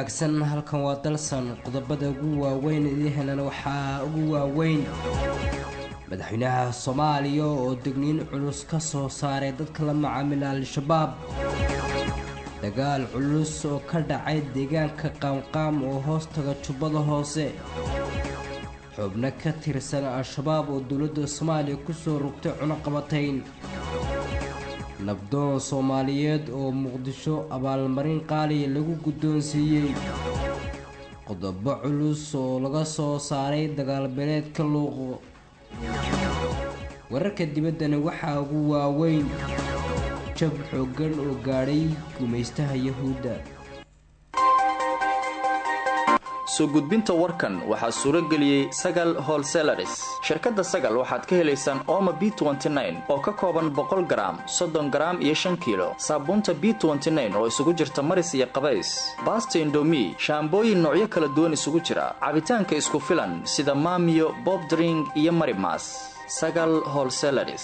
wanaagsan halkan waa dalsan qodobada ugu waaweyn idinna waxaa ugu waaweyn madaxweynaha Soomaaliya oo digniin culus ka soo saaray dadka la macaamila al-shabaab dagaal culus oo ka dhacay deegaanka qaamqaam oo hoostaga Jubbada Hoose xubno ka tirsan al-shabaab oo dawladda Soomaaliya ku soo rogtay cunaqabatayn nabdoon Soomaaliyeed oo Muqdisho abaalmarin qaali lagu guddoonsiiyay qodobo culus oo laga soo saaray dagaal beeleedka luuqo wararka dibaddana waxaa ugu waaweyn jab xooggan oo gaadhay gumaystaha Yahuuda soo gudbinta warkan waxaa suura galiyay Sagal Wholesalers shirkadda Sagal waxaad ka helaysaan Omo B29 oo ka kooban 100 gram 30 gram iyo 5 kilo saabuunta B29 oo isugu jirta maris iyo qabays basta indomie shaambooyin noocyo kala duwan isugu jira cabitaanka isku filan sida Maamiyo Bob Drink iyo Marimas Sagal Wholesalers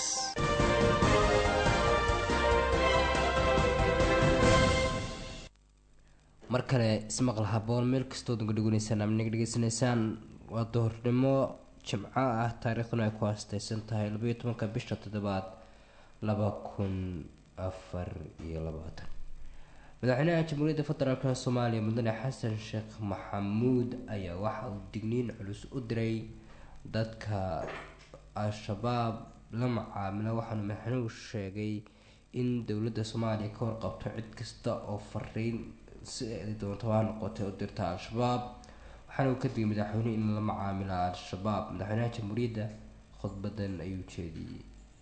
markale ismaqal haboon meel kastoo dhageysanaysan ama dhageysanaysan waa doornimo jimco ah taariikhduna ay ku aastaysan tahay 12 bisha 7 2024 madaxweynaha Jamhuuriyadda Federaalka Soomaaliya Mudane Xasan Sheekh Maxamuud ayaa waxa uu digniin culus u diray dadka al-shabaab la macaamila waxaana madaxweynuhu sheegay in dawladda Soomaaliya ka warqabto cid kasta oo fariin si ay doonto waa noqotay u dirta al-shabaab waxaana uu ka digay madaxweynuhu in la macaamila al-shabaab madaxweynaha Jamhuuriyadda khudbadan ayuu jeediyay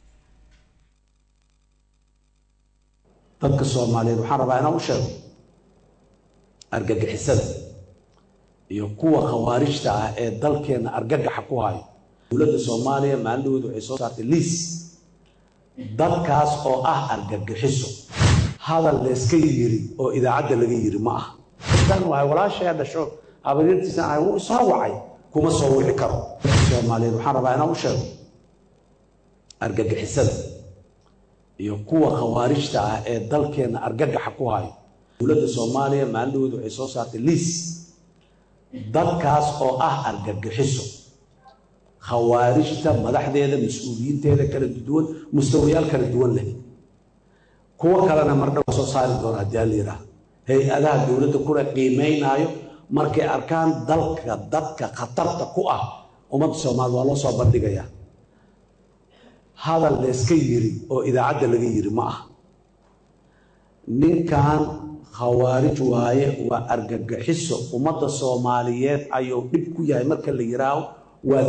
dadka Soomaaliyeed waxaan rabaa inaan u sheego argagixisada iyo kuwa khawaarijta ah ee dalkeena argagaxa ku hayo dawladda Soomaaliya maalintoodu waxay soo saartay liis dadkaas oo ah argagixiso hadal la iska yiri oo idaacada laga yiri ma ah tan waa walaashay dhasho habadeertiisa ay u soo wacay kuma soo wici karo Soomaaliyeed waxaan rabaa inaan u sheego argagixisada iyo kuwa khawaarijta ah ee dalkeena argagaxa ku hayo dawladda Soomaaliya maalintoodu waxay soo saartay liis dadkaas oo ah argagixiso khawaarijta madaxdeeda mas'uuliyiinteeda kala duwan mustawayaal kala duwan leh kuwa kalena mar dhow soo saari doona jaalira hay'adaha dawladda kula qiimeynaayo markay arkaan dalka dadka khatarta ku ah ummadda Soomaaliyeed waa loo soo bandhigayaa hadal la iska yiri oo idaacada laga yiri ma ah ninkan khawaarij waaye waa argagixiso ummadda Soomaaliyeed ayuu dib ku yahay marka la yiraahdo waa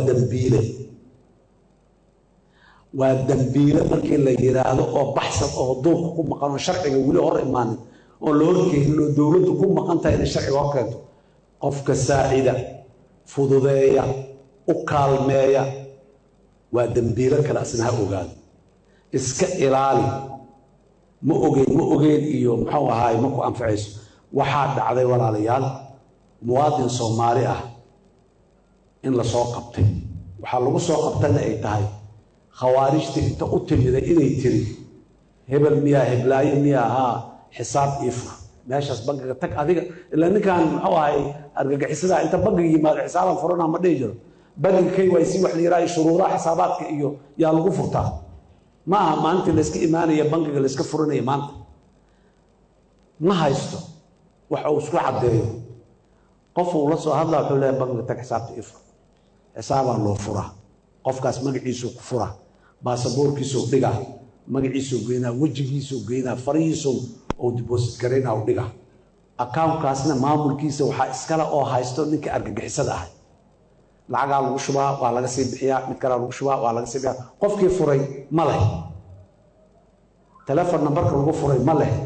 dambiile markii la yiraahdo oo baxsan oo duubka ku maqan oo sharciga wali hor imaanin oo loo keenin oo dawladdu ku maqan tahay in sharciga hor keento qofka saacida fududeeya u kaalmeeya waa dambiile kala asnaha ogaado iska ilaali ma ogeyn iyo muxuu ahaay ma ku anfacayso waxaa dhacday walaalayaal muwaadin Soomaali ah in la soo qabtay waxa lagu soo qabtayna ay tahay khawaarijta inta u timida inay tiri hebel miyaa heblaayo miyaa ha xisaab ifur meeshaas bangiga tag adiga ilaa ninkan muxuu ahay argagixisada inta bangiga yimaado xisaaban furana ma dheejiro bangiga KYC wax la yiraahdo shuruudaha xisaabaadka iyo yaa lagu furtaa ma aha maanta la iska imaanaya bangiga la iska furanaya maanta ma haysto waxa uu isku cadeeyo qof uu la soo hadlaa wuxuu leeyahay bangiga tag xisaabta ifur xisaaban loo furaa qofkaas magaciisu ku fura baasaboorkiisu dhiga magaciisu geena wajigiisu geena fariisu oo deposit gareena u dhiga account-kaasna maamulkiisa waxa iskala oo haysto ninka argagixisada ah lacaga lagu shubaa waa laga sii bixiyaa mid kale lagu shubaa waa laga sii bixiyaa qofkii furay ma leh telephone numberka lagu furay ma leh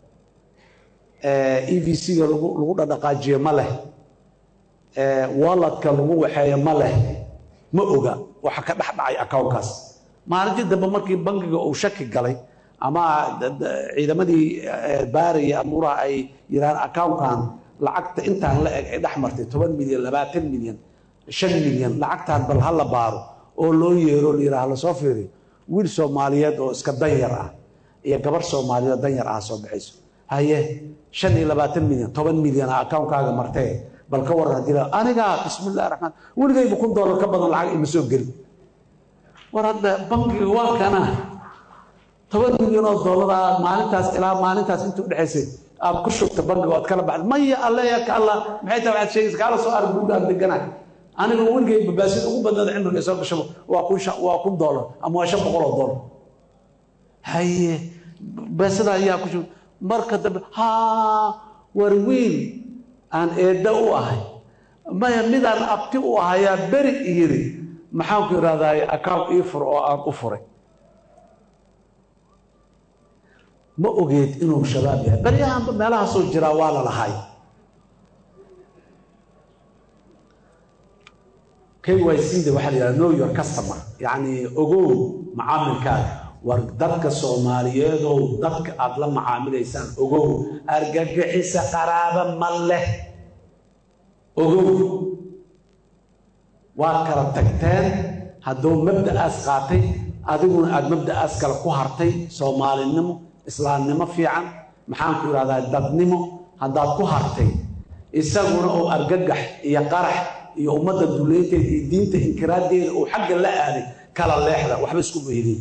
EVC lagu dhaqaajiyo ma leh wallet-ka lagu waxeeyo ma leh ma oga waxa ka dhaxdhacay account-kaas maalintii dambe markii bangiga uu shaki galay ama ciidamadii baariya amuuraha ay yiraan account-kan lacagta intaan la eg ay dhaxmartay 10 milyan 20 milyan 5 milyan lacagtaan bal hal la baaro oo loo yeero liiraha la soo fiiriyo wiil Soomaaliyeed oo iska danyar ah iyo gabar Soomaaliyeed danyar ah soo baxayso haye 25 milyan 10 milyan account-kaaga martay bal ka waran hadii aniga bismillaahir rahmaan waligayba $1 ka badan lacag ima soo gelin war hadda bangiga waa kana $10 milyan maalintaas ilaa maalintaas inta u dhaxaysay aad ku shubta bangiga aad kala baxday maya alla ya ka alla maxay tahay waxaad sheegaysaa kala soo arag guud aan deganaa aniga waligayba baasid ugu badnaa cimriga soo gasho waa $1 ama $500 haye baasida ayaa ku shubta marka dambe war wiil aan eedda u ahay maya midaan abti u ahayaa beri yiri maxaan ku iraahdaa account ii fur oo aan u furay ma ogeed inuu shabaab yahay baryahan meelaha soo jira waa la lahay KYC waxa la yiraahdaa know your customer yani ogow macaamilkaaga war dadka Soomaaliyeed oo dadka aad la macaamilaysaan ogow argagixisa qaraaba ma leh ogow waa kala tagteen hadduu mabda'aas qaatay adiguna aad mabda'aas kala ku hartay Soomaalinimo islaamnimo fiican maxaan ku iraahdaa dadnimo haddaad ku hartay isaguna oo argagax iyo qarax iyo ummadda duleeteed iyo diinta inkiraadeeda oo xagga la aaday kala leexda waxba isku meedin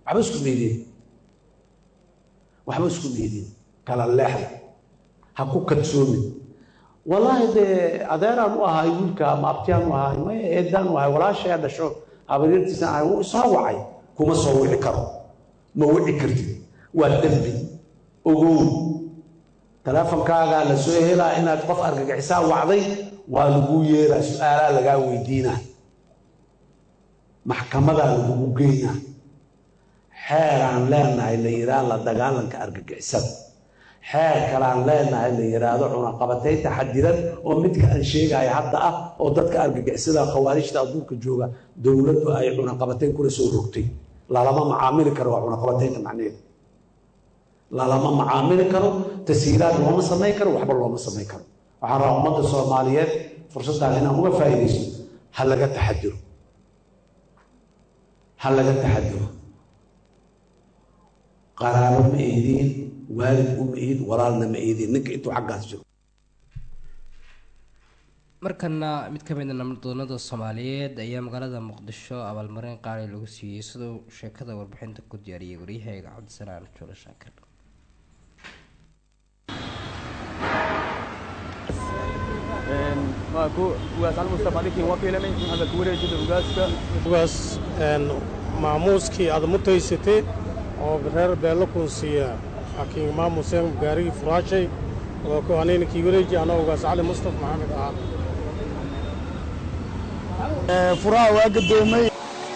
kala leexda ha ku kadsoomin wallaahi de adeeraan u ahay wiilka ma abtiyaan u ahay ma eedaan u ahay walaashay dhasho habaryartiisa ahay wuu soo wacay kuma soo wici karo ma wici kartid waa dambi ogow teleefankaaga la soo helaa inaad qof argagixisaa wacday waa lagu yeeraa su'aalaa lagaa weydiinaa maxkamadaa lagu geynaa xeeraan leenahay la yiraahdo la dagaalanka argagixisada xeer kalaan leenahay la yiraahdo cunaqabataynta xadidan oo midka aan sheegay hadda ah oo dadka argagixisada khawaarijta adduunka jooga dawladdu ay cunaqabatayn kula soo rogtay lama macaamili karo cunaqabataynta macnaheedu lama macaamili karo tasiiraad looma sameyn karo waxba looma sameyn karo waxaan rabaa ummadda Soomaaliyeed fursaddan inaan uga faa'iideysto ha laga taxadiro qaraabo ma eedin waalid uma eed walaalna ma eedin ninka intuu xaggaas jiro markana mid ka mid ah nabdoonada Soomaaliyeed ayaa magaalada Muqdisho abaalmarin qaali lagu siiyay sidoo sheekada warbixinta ku diyaariyay wariyahayga Cabdisalaan Joola Shaakir maaku waasal mustaqbalkii wakiilana hada ku wareejida ugaas maamuuskii aad mutaysatay oo reer beelo ku siiya laakiin maamuuseen gaarigi furaashay oo ku anayna kii wareeji ana ugaas cali mustafa maxamed furaa waa gadoomay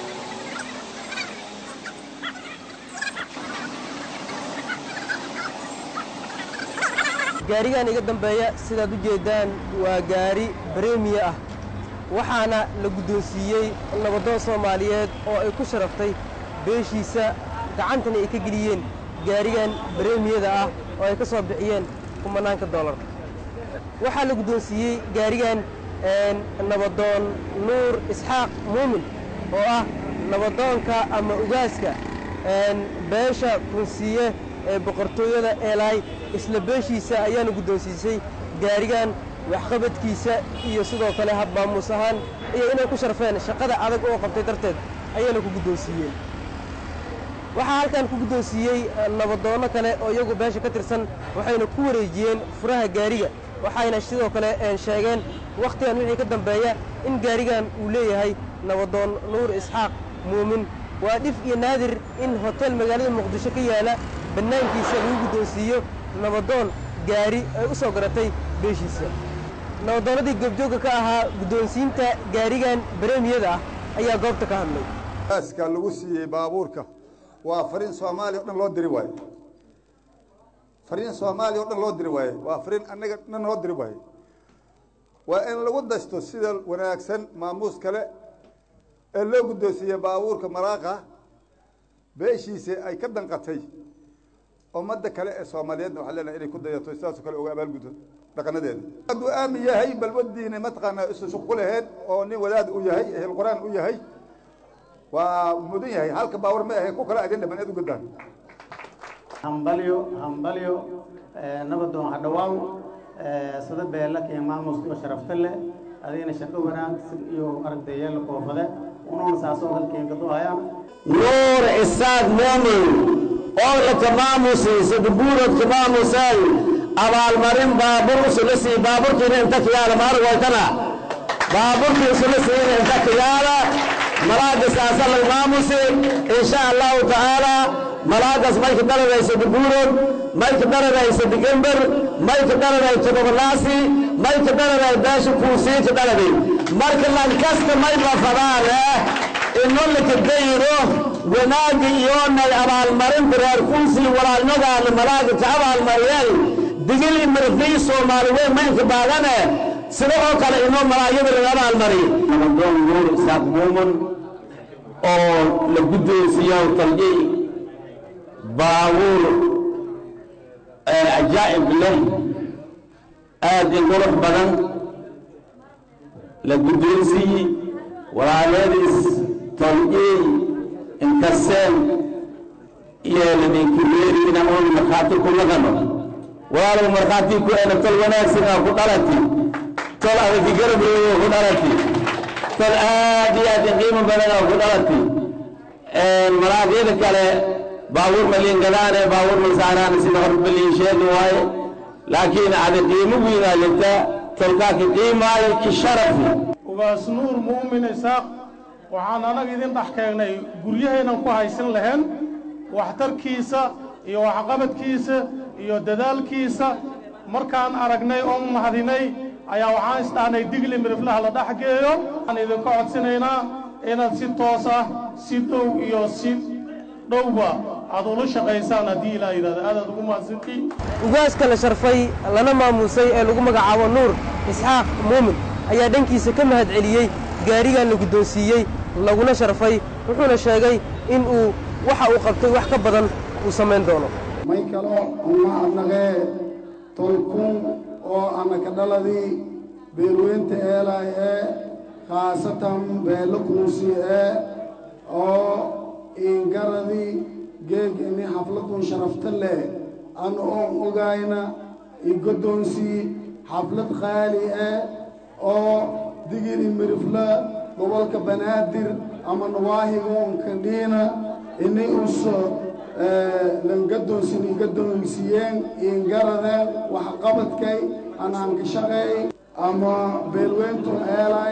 gaarigan iga dambeeya sidaad u jeedaan waa gaari baremiya ah waxaana la guddoonsiiyey nabadoon Soomaaliyeed oo ay ku sharaftay beeshiisa gacantana ay ka geliyeen gaarigan baremiyada ah oo ay ka soo bixiyeen $10,000 waxaa la guddoonsiiyey gaarigan nabadoon Nuur Isxaaq Muumin oo ah nabadoonka ama ugaaska beesha kunsiye ee boqortooyada Eelay isla beeshiisa ayaana guddoonsiisay gaarigan waxqabadkiisa iyo sidoo kale hab maamuus ahaan iyo inay ku sharfeen shaqada adag oo qabtay darteed ayaana ku guddoonsiiyeen waxaa halkan ku guddoonsiiyey nabadoono kale oo iyagu beesha ka tirsan waxayna ku wareejiyeen furaha gaariga waxayna sidoo kale sheegeen waqtigan wixii ka dambeeya in gaarigan uu leeyahay nabadoon Nuur Isxaaq Muumin waa dhif iyo naadir in hotel magaalada Muqdisho ka yaala banaankiisa lagu guddoonsiiyo nabadoon gaari ay u soo garatay beeshiisa nabadoonadii goobjooga ka ahaa guddoonsiinta gaarigan baremiyada ah ayaa goobta ka hadlay aska lagu siiyey baabuurka waa fariin Soomaaliya oo dhan loo diri waayo fariin Soomaaliya oo dhan loo diri waayo waa fariin annaga dhan loo diri waayo waa in lagu dasto sida wanaagsan maamuus kale ee loo guddoonsiiyey baabuurka maraaqa beeshiisa ay ka danqatay ummadda kale ee Soomaaliyeedna waxa leenahay inay ku dayato sidaas kale uga abaalgudo dhaqanadeeda hadduu aamin yahay bal wadiina mataqaana isu shaqo lahayd oo nin wadaad u yahay ehel quraan u yahay waa mudan yahay halka baawar ma ahay ku kala adin dhaban aad u gudbaan hambalyo nabadoon hadhawaaw sida beela keen maamuska oo sharafta leh adigana shaqo wanaagsan iyo aragdayaal koofade unoon saasoo dalkeenka duhayaan nuur isaaq muumin oo la tamaamusay sadbuurad tamaamusay abaalmarin baabur usulisii baaburkiina inta kiyaala maarag waytana baaburkii usulisii inta kiyaala malaagas aasal maamusay insha allahu tacaala malaagas mayka daradaysa sadbuurad mayka daradaysa digember mayka daradaysa todobanaasi mayka daraday beesha kuusiinka daraday marka lan kasta mayba fadaane inolaka dayro wanaagi iyoonay abaalmarinta reer kuusii walaalnagaana malaaga ka abaalmariyeen digil imirfii soomaali weyn maynka baadane sida oo kale inoo malaayada laga abaalmariyo nabadoon nuur isaaq muumin oo la guddoonsiiyo taliyey baabuur cajaa'ib leh aad i qurux badan la guddoonsiiyey walaaleediis taliyey inkaseen iyo laninkimeeri inaan oon markhaati ku naqano walaalow markhaati ku ena tol wanaagsan aa ku dhalati tol adagi garabreego ku dhalati tol aad iyo aad i qiimo badan aa ku dhalati malaagyada kale baabuur maliin gadaane baabuur malsaaraane sida hor maliin sheegi waaye laakiin adi qiimo weynaa jirta tolkaaki qiimaayo ki sharafi ugaas nuur muumin isaaq waxaan anaga idin dhex keenay guryahaynan ku haysan lahayn waxtarkiisa iyo waxqabadkiisa iyo dadaalkiisa markaan aragnay oo mahadinay ayaa waxaan isdhahnay digli miriflaha la dhex geeyo waxaan idinka codsanaynaa inaad si toos ah si dhow iyo si dhowba aad ula shaqaysaan haddii ilaa yidhahda aadaad ugu mahadsantii ugaaska la sharfay lana maamuusay ee lagu magacaabo nuur isxaaq muumin ayaa dhankiisa ka mahad celiyey gaarigan la guddoonsiiyey laguna sharfay wuxuuna sheegay in uu waxa uu qabtay wax ka badan uu samayn doono may kaloo uma adnaqee tolkun oo annaka dhaladii beelweynta eelay ee khaasatan beelo kuusi ee oo ingaradii geeg ini xafladun sharafta leh an oon ogayna i goddoonsii xaflad qaali ah oo digir imirifla gobolka banaadir ama nawaahigoon kandhiina ini uso langadoonsin igadoonsiyeen ingaradeen waxqabadkay anaan ka shaqeey ama beelweyntu eelay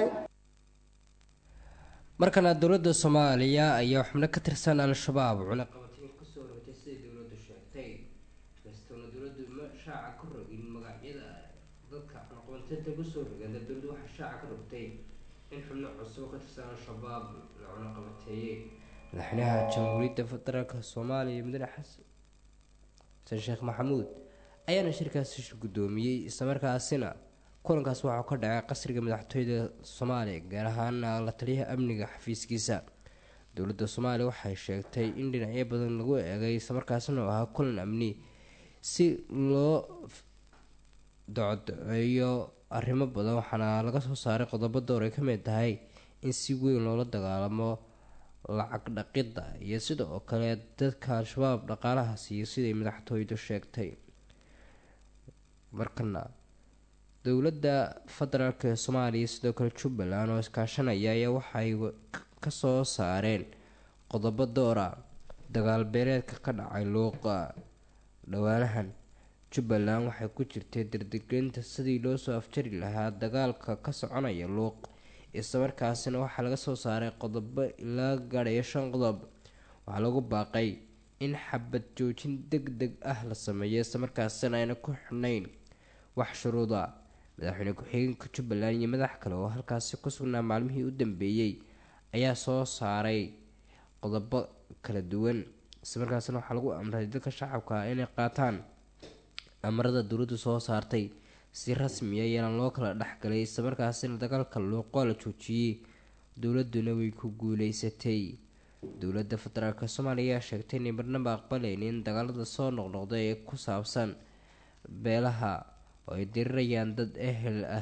markana dowladda soomaaliya ayaa xubno ka tirsan al-shabaab cunaqabateyn kusoo rogtay siday dowladdu sheegtay kastoona dowladdu ma shaaca ka rogin magacyada dadka cunaqabateynta kusoo rogeen dowladdu waxaa shaaca ka rogtay in xubno cusub ka tirsan al-shabaab la cunaqabateeyey madaxweynaha jamhuuriyadda federaalka soomaaliya mudane xasan sheekh maxamuud ayaana shirkaasi guddoomiyey islamarkaasina kulankaas waxaa ka dhacay qasriga madaxtooyada soomaaliya gaar ahaana la taliyaha amniga xafiiskiisa dowladda soomaaliya waxay sheegtay in dhinacyo badan lagu eegay islamarkaasina oo ahaa kulan amni si loo docodceeyo arrimo badan waxaana laga soo saaray qodobo door ay ka mid tahay in si weyn loola dagaalamo lacag dhaqidda iyo sida oo kale dadka al-shabaab dhaqaalaha siiyo siday madaxtooyadu sheegtay markana dowladda federaalk ee soomaaliya sidoo kale jubbaland oo iskaashanaya ayaa waxay kasoo saareen qodobo doora dagaal beeleedka ka dhacay luuqa dhowaanahan jubbaland waxay ku jirtay dardigelinta sidii loo soo afjari lahaa dagaalka ka soconaya luuq islamarkaasina waxaa laga soo saaray qodobo ilaa gaadhaya 5 qodob waxaa lagu baaqay in xabad joojin deg deg ah la sameeyo islamarkaasina ayna ku xidhnayn wax shuruuda madaxweyne ku-xigeenka jubbaland iyo madax kale oo halkaasi ku sugnaa maalmihii u dambeeyey ayaa soo saaray qodobo kala duwan islamarkaasina waxaa lagu amray dadka shacabka inay qaataan amarada dowladdu soo saartay si rasmi ah iyana loo kala dhexgalay islamarkaasina dagaalka luuqo la joojiyey dowladuna way ku guuleysatay dowladda federaalk soomaaliya ayaa sheegtay inay marnaba aqbaleynin dagaalada soo noqnoqda ee ku saabsan beelaha oo ay dirirayaan dad ehel ah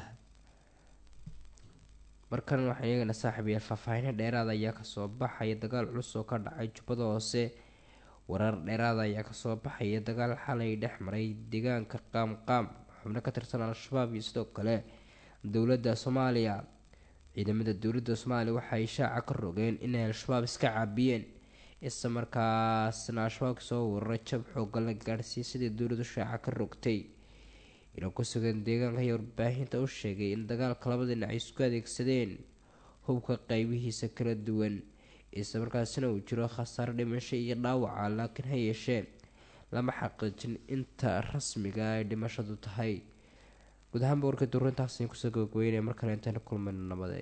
markan waxaa iyagana saaxiibayaal faahfaahin dheeraad ayaa kasoo baxaya dagaal culus oo ka dhacay jubbada hoose warar dheeraada ayaa kasoo baxaya dagaal xalay dhex maray deegaanka qaamqaam xubno ka tirsan al-shabaab iyo sidoo kale dowladda soomaaliya. ciidamada dowladda soomaaliya waxay shaaca ka rogeen inay al-shabaab iska caabiyeen isla markaasna al-shabaab soo weeraray jab xoogan la gaadhsiiyay sidii dowladdu shaaca ka rogtay. ilo ku sugan deegaanka ayaa warbaahinta u sheegay in dagaalka labada dhinac ay isku adeegsadeen hubka qaybihiisa kala duwan isla markaasina uu jiro khasaare dhimasho iyo dhaawaca, laakiin ha yeeshee lama xaqiijin inta rasmiga ay dhimashadu tahay. guud ahaanba warka duurintaasi kusoo gabagabeynaya mar kale intaanu kulmayno nabade.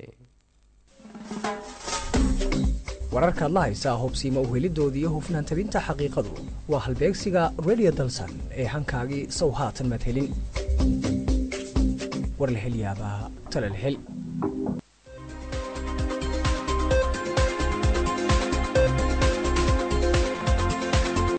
wararkaad la haysaa hubsiima u helidoodii iyo hufnaan tabinta xaqiiqadu waa halbeegsiga radio dalsan ee hankaagii sow haatan maad helin. war la hel yaabaa tala la hel.